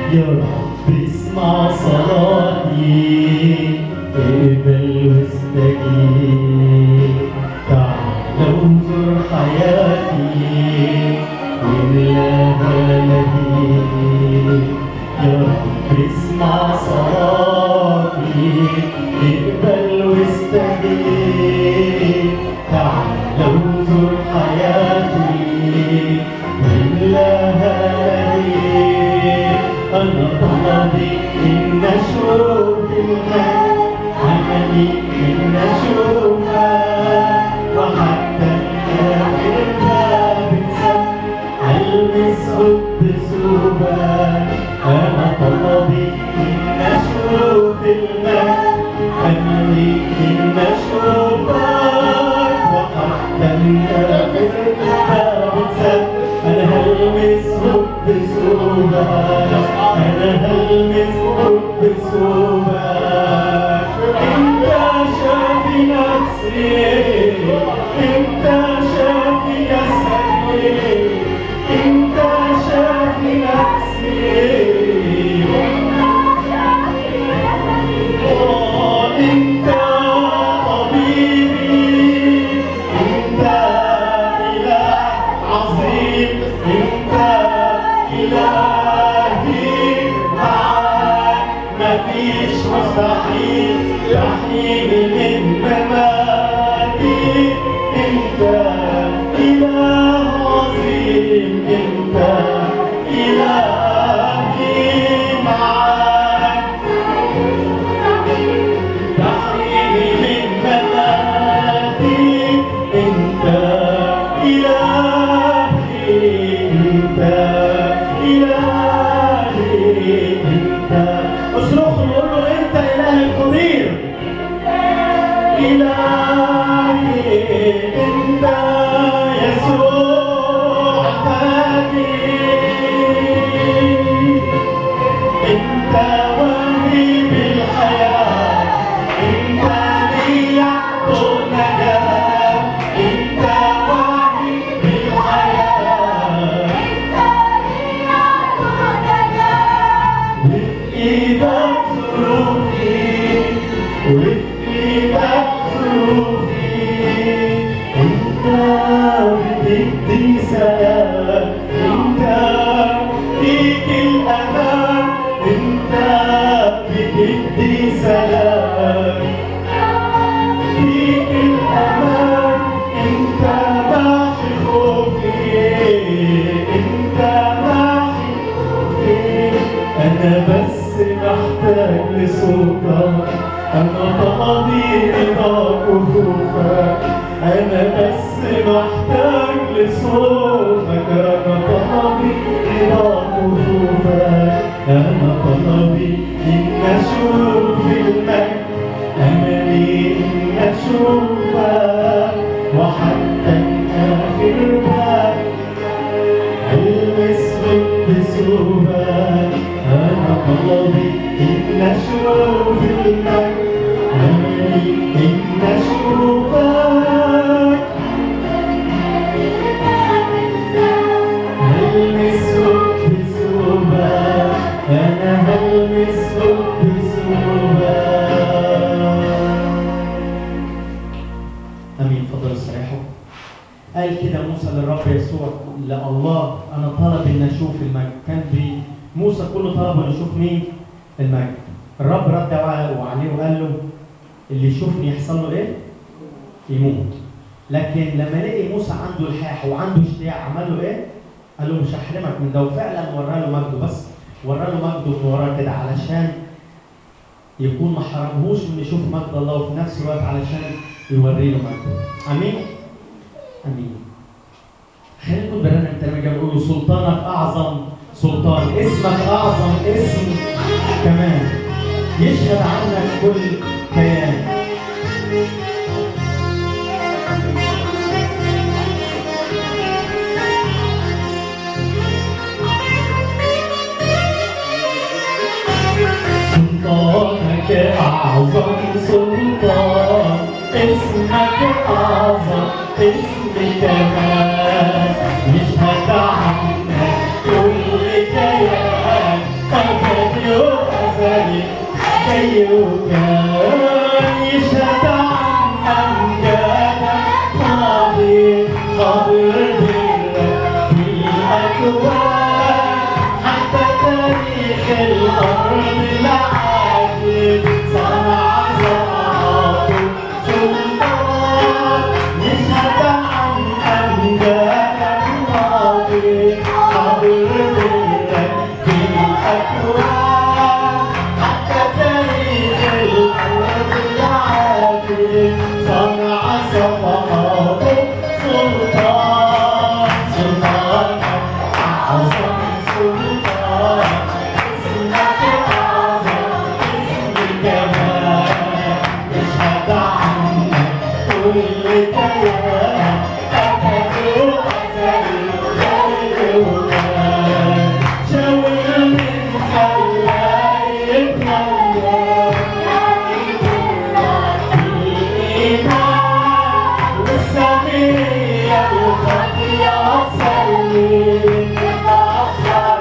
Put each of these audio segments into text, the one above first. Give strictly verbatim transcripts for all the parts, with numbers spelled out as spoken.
يا رب اسمع صلاتي، اقبل واستجيب، تعال وانظر حياتي واملاها لهيب. يا رب اسمع صلاتي، اقبل واستجيب، تعال وانظر حياتي واملاها لهيب. أنا طلبي إن أشوف المجد، أملي إن أشوفك، وحتى آخر باب اتسد ألمس قدس ثوبك. أنا طلبي إن أشوف المجد، أملي إن أشوفك، وحتى آخر باب اتسد أنا هلمس قدس ثوبك، أنا هلمس قدس ثوبك. أنت شافي نفسي، أنت شافي جسدي، أنت شافي نفسي، أنت طبيبي، أنت إله عظيم، أنت إلهي، معاك مفيش مستحيل، تحييني من مماتي. أنت إله عظيم، أنت إلهي، معاك تحييني من مماتي. أنت إلهي، أنت إلهي، أنت اصرخ وقول له أنت إله القدير، إلهي، أنت يسوع فادي، أنت وهيب الحياة، أنت لي يعطوا نجاة، أنت وهيب الحياة، إيدك ظروفي، وفي إيدك ظروفي، أنت بتدي سلام، أنت فيك الأمان، أنت بتدي سلام، فيك الأمان، أنت ماشي خوفي، أنت ماشي خوفي. أنا بس محتاج لصوتك، أنا طلبي رضاك وخوفك، أنا بس محتاج لصوتك، أنا طلبي رضاك وخوفك، أنا طلبي إن أشوف المجد، أملي إن أشوفك، وحتى آخر باب ألمس قدس ثوبك. أنا طلبي إن أشوف المجد، أملي إن أشوفك، هلمس قدس ثوبك، أنا هلمس قدس ثوبك. أمين. اتفضلوا استريحوا. قال كده موسى للرب يسوع لله أنا طلب إن أشوف المجد. كان بي موسى كله طلب إنه يشوف مين؟ المجد. الرب رد عليه وقال له اللي يشوفني يحصل له إيه؟ يموت. لكن لما لقي موسى عنده الحاح وعنده اشتياق عمل له إيه؟ قال له مش هحرمك من ده، وفعلا ورى له مجده، بس ورى له مجده من وراه كده علشان يكون ما حرمهوش من يشوف مجد الله، وفي نفس الوقت علشان يوري له مجده. امين؟ امين. خلينا نقول برنامج تاني نقول له سلطانك اعظم سلطان، اسمك اعظم اسم كمان، يشهد عنك كل كيان. سلطانك أعظم سلطان، اسمك أعظم اسم كمان، يشهد عنك كل كيان. العالي حاضر بالرب في الأكوان حتى تاريخ الأرض العادل صنع صنعاته سلطان نشهد عن أمجاد الماضي حاضر بالرب في الأكوان حتى تاريخ الأرض العادل صنع صنعاته سلطان سلطان أعظم سلطان اسمك أعظم اسم الجمال نشهد عنك كل كيان أبدي وأزلي غير وكان شاور من خلاك يتغير بالإيمان والسمية الخطية سلم يسوع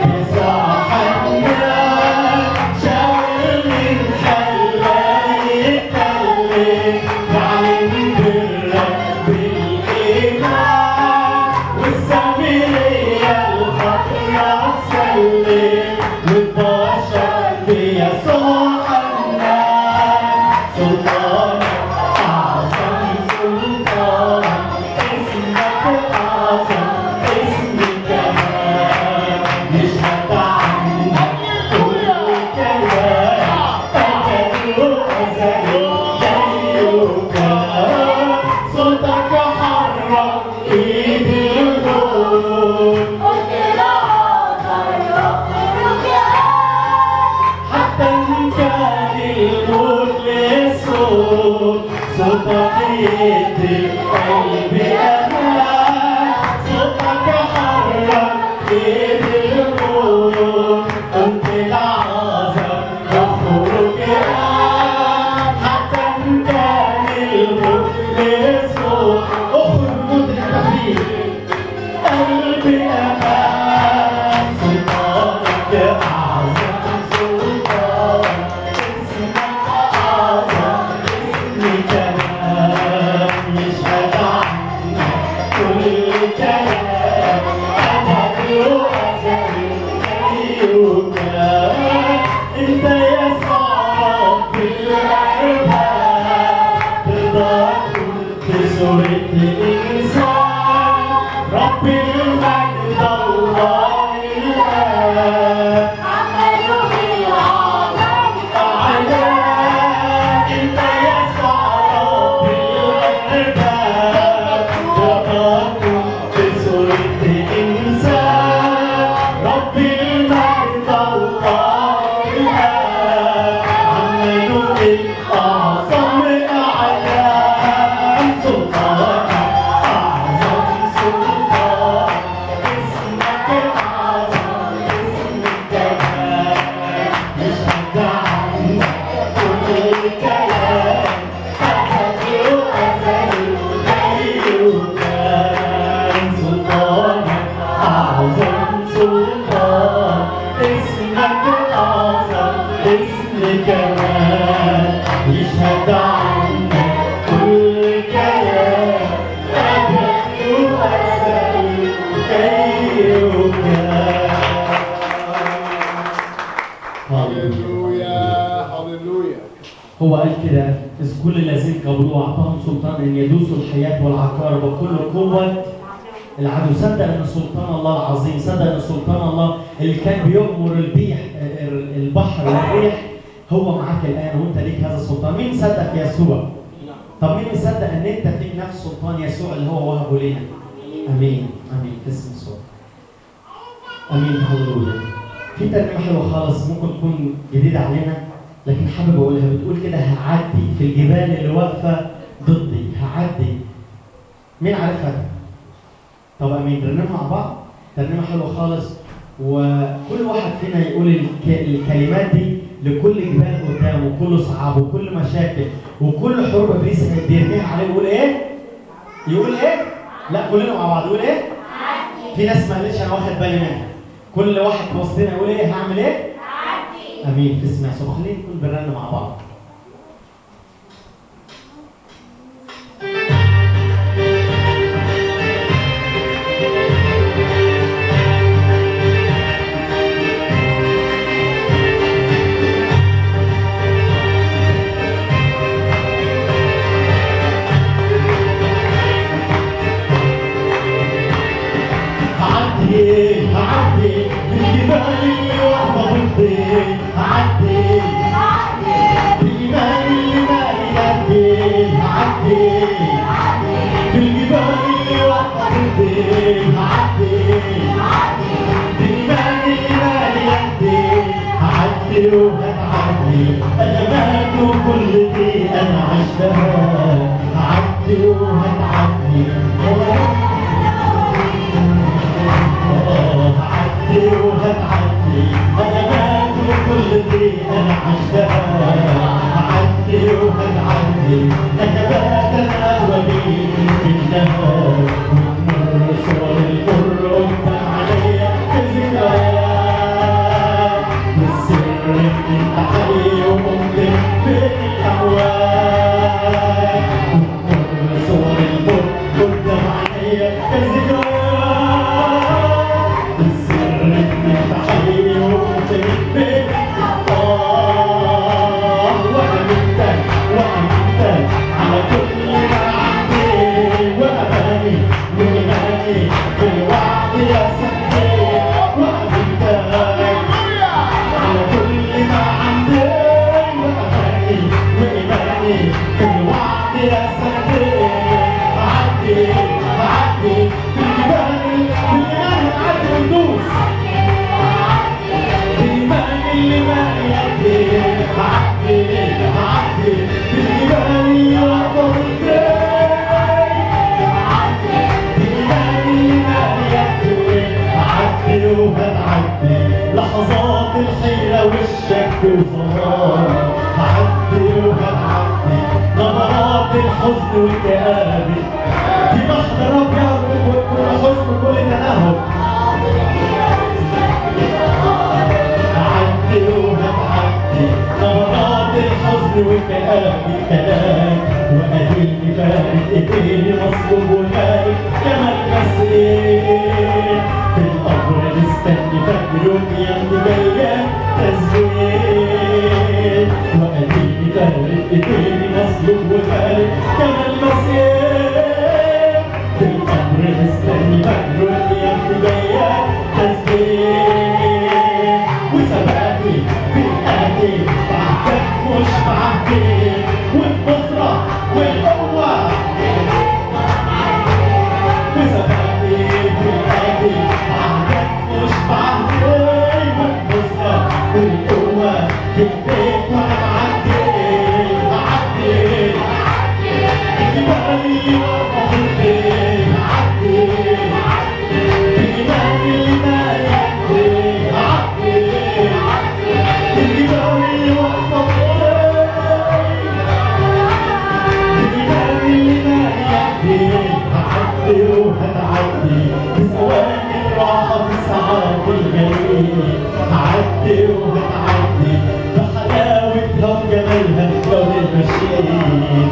حنان شاور من خلاك يتكلم يعلن بالرب بالإيمان والسمية الخطية سلم والبشر بيسوع حنان سلطان أعظم سلطان اسمك أعظم اسم الجمال نشهد عنك كل كيان أبدي وأزلي غيرك صوتك حرك إيد الجنود حتى إن كان الموت للصوت صوتك يدي قلبي أمان صوتك حرك إيد الجنود أنت الأعظم يخرج الآن حتى إن كان الموت للصوت اخرج الموت التخفيف قلبي أمان سلطانك أعظم سلطان اسمك أعظم اسم الجمال نشهد عنك كل كلام أبدي وأزلي غيرك أنت يسوع رب الأرباب تقدر في صورة الإنسان رب المجد الله الآب أعلاك أنت يسوع رب الأرباب تقدر في صورة الإنسان رب المجد الله الآب عملوا الأعظم أعلام سلطان أعظم سلطان اسمك أعظم اسم الجمال نشهد عنك كل كلام أبدي وأزلي غيرك سلطانك أعظم سلطان اسمك أعظم اسم الجمال يشهد عنك كل كلام أبدي وأزلي غيرك هللويا هللويا. هو قال كده إذ كل الذين قبلوه أعطاهم سلطان أن يدوسوا الحياة والعقارب وكل قوة العدو. صدق أن سلطان الله العظيم، صدق أن سلطان الله اللي كان بيؤمر البيح البحر والريح هو معاك الآن وأنت ليك هذا السلطان. مين صدق يسوع؟ طب مين يصدق أن أنت فيك نفس سلطان يسوع اللي هو وهبه لنا؟ أمين أمين في اسم يسوع. أمين هللويا. في ترنيمة حلوة خالص ممكن تكون جديدة علينا لكن حابب أقولها، بتقول كده هعدي في الجبال اللي واقفة ضدي، هعدي. مين عارفها؟ طب أمين نرنمها مع بعض؟ ترنيمة حلوة خالص وكل واحد فينا يقول الك... الكلمات دي لكل جبال قدامه وكل صعاب وكل مشاكل وكل حروب ابليس بيرميها عليه. يقول ايه؟ يقول ايه؟ لا كلنا مع بعض يقول ايه؟ في ناس ما قالتش انا واخد بالي منها. كل واحد في وسطنا يقول ايه؟ هعمل ايه؟ امين في اسم يسوع. خلينا نكون بنرنم مع بعض. هعدي هعدي بالجبال اللي واقفة ضدي، هعدي بالجبال اللي مالي يدي، هعدي بالجبال اللي واقفة ضدي، هعدي بالجبال اللي مالي يدي، هعدي وهتعدي أزمات وكل دي أنا عشتها، هعدي وهتعدي هعدي وهتعدي أزمات وكل دي أنا عشتها، هعدي وهتعدي أزمات أنا أهوى منها، وتمر صور المر قدام عليا كذكريات، والسر إن أنت حي وممكن بين الأموات، وتمر صور المر قدام عليا كذكريات، والسر إن أنت حي وممكن بين الأموات، وأمنتك وأمنتك على كل ما عندي، وأماني وإيماني بالوعد يا سيدي، وأمنتك على كل ما عندي، وأماني وإيماني بالوعد يا سيدي، هعدي هعدي بالجبال بالإيمان هعدي وندوس، بالإيمان اللي ما يدي، هعدي هعدي بالجبال اللي واقفة ضدي، بالإيمان اللي ما يدي، هعدي وهتعدي لحظات الحيرة والشك وفراغ، هعدي وهتعدي نظرات الحزن والكآبة، في بحر أبيض وحزن كل تنهد، هعدي وهتعدي نظرات الحزن والكآبة كلام، وأديني فارق إيديني مصلوب وفارق كما المسيح، في القبر مستني فجر وقيامتي جاية تسبيح، وأديني فارق إيديني مصلوب وفارق كما المسيح، في القبر مستني فجر وقيامتي جاية تسبيح، وسبقني في الآتي بعدك مش بعدي، والنصرة والقوة وسبقني في الآتي بعدك مش بعدي، والنصرة والقوة في البيت وأنا معدي، هعدي الجبال اللي واقفة ضدي، هعدي بالإيمان اللي ما يدي، هعدي بالجبال اللي واقفة ضدي، بالإيمان اللي ما يدي، هعدي وهتعدي بثواني الراحة بساعات الجميل، هعدي وهتعدي بحلاوتها وجمالها لو للمشيين،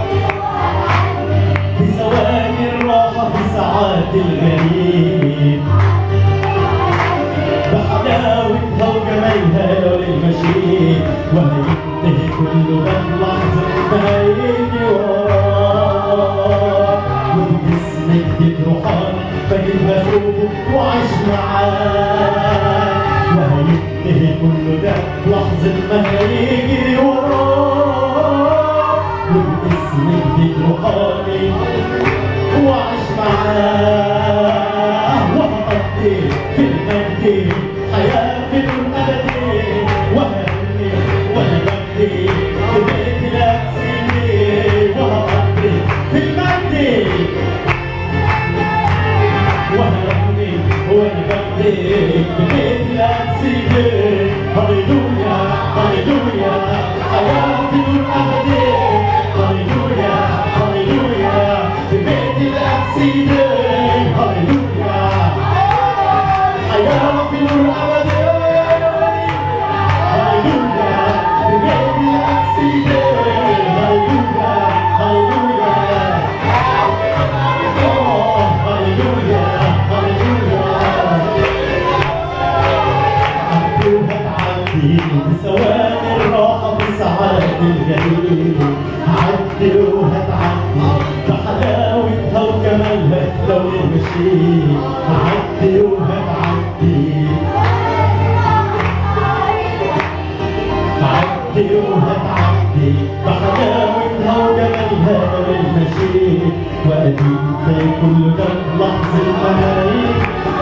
بثواني الراحة بساعات الجميل، بحلاوتها وجمالها لو للمشيين، وهينتهي كله بلحظة ما هيجي وراه، وبجسم جديد روحاني بجيبها شوفه وعيش معاه، وهينتهي كله ده لحظة ما هيجي وراه، وبجسم جديد روحاني وعيش معاه، وهقضي في المجد حياة في الأبدي، وهبني وأنا ببني في بيت نفسي، وهقضي في المجد وهبني وأنا ببني في بيت نفسي، هللويا هللويا حياة في الأبدي، هللويا هللويا في بيت نفسي، هللويا حياة في الأبدي، هللويا في بيت نفسي، هللويا هللويا هللويا هللويا، بثواني الراحة بساعات الجميل، هعدي وهتعدي بحلاوتها وجمالها لو مشيت هعدي وهتعدي هعدي وهتعدي بحلاوتها وجمالها بالمشيت وأديك في كل ده لحظة الملايين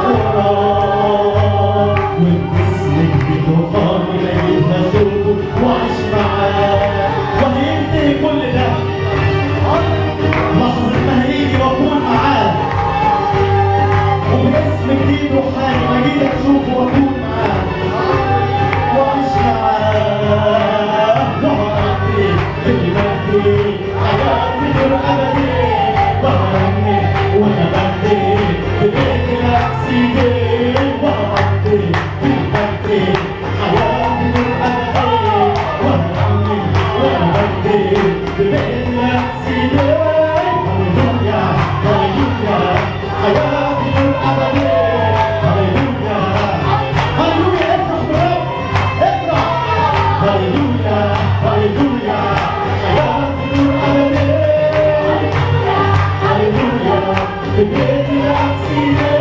وراه وبجسمك بتوقعني لقيتها شوفه وعيش معاه وهينتهي كل ده لحظة ما هيجي واكون معاه وبجسم جديد روحاني ما جيت اشوفه واكون معاه وعيش معاه وهعدي في المجد حياتي غير ابدي وهغني وانا بهدي في بيت الاكسيدي وهعدي في المجد حياتي غير ابدي وهغني وانا بهدي في بيت الاكسيدي هللويا هللويا حياتي غير ابدي هللويا هللويا افرح برب افرح هللويا هللويا حياتي غير ابدي هللويا في بيت الاكسيدي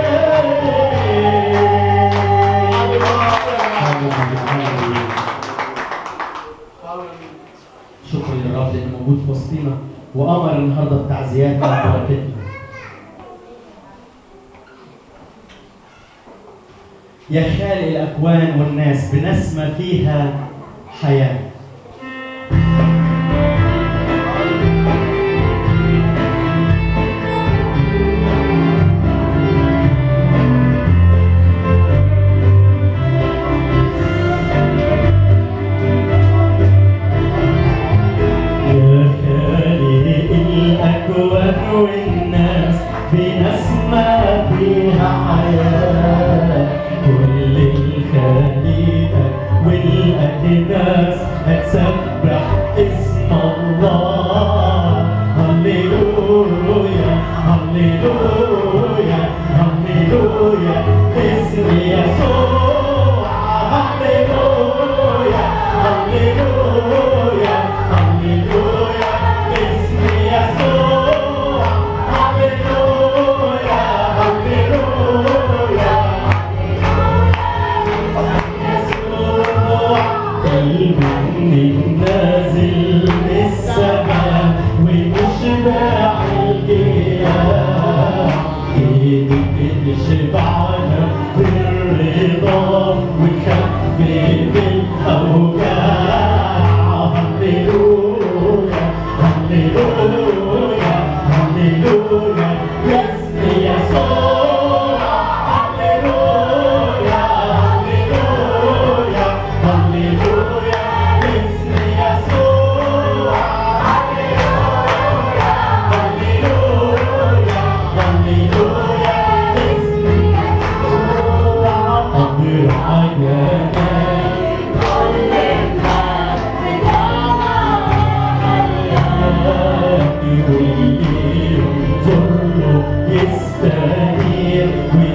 شكرا للرب لانه موجود في وسطينا وامر النهارده بتعزياتنا وبركتنا. يا خالق الاكوان والناس بنسمة فيها حياه. والناس بنسمة فيها حياة كل الخليقة والأجناس هتسبح اسم الله هللويا هللويا هللويا اسم يسوع هللويا هللويا هللويا اسم يسوع من نازل من السماء ومشبع الجيال ايدك تشبعنا بالرضا وتخفف الاوجاع هللويا هللويا هللويا باسم يسوع هللويا هللويا هللويا باسم يسوع هللويا هللويا هللويا باسم يسوع أمر حياتنا يستنير